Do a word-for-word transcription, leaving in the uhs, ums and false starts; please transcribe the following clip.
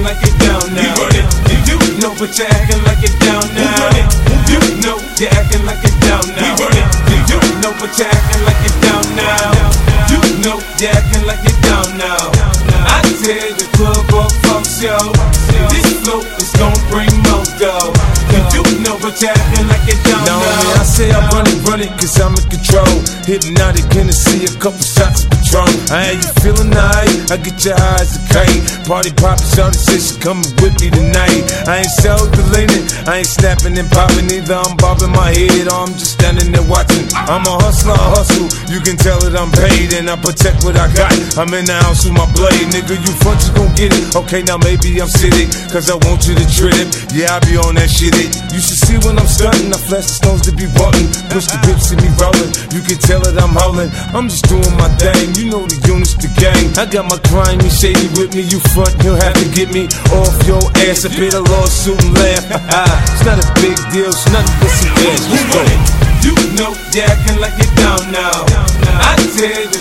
like you down now. You know but you're acting like you down now. You know you're acting like you down now. You know but you're acting like you down now. You know you're acting like you down now. I tear the club up, folks, yo. This flow is gon' bring more dough. You know but you're acting like you down now. Now I say I run it, run it, cause I'm in control. Hypnotic Hennessy, a couple shots of Patron. I ain't you feeling alright? I get your eyes a kite. Party poppin', shawty say she coming with me tonight. I ain't self-deleting, I ain't snapping and popping either. I'm bobbing my head or I'm just standing there watching. I'm a hustler, I hustle. You can tell that I'm paid and I protect what I got. I'm in the house with my blade, nigga. You front, you gon' get it. Okay, now maybe I'm sitting, cause I want you to trip. Yeah, I be on that shit. It. You should see when I'm stunting. I flash the stones to be walking. Push the grips, see me rolling. You can tell that I'm howling. I'm just doing my thing. You know the units, the gang. I got my grimy shady with me. You front, you'll have to get me off your ass. I bit a lawsuit and laugh. It's not a big deal. It's nothing but some cash. Let's go. You know you're acting like you're down now. I tear the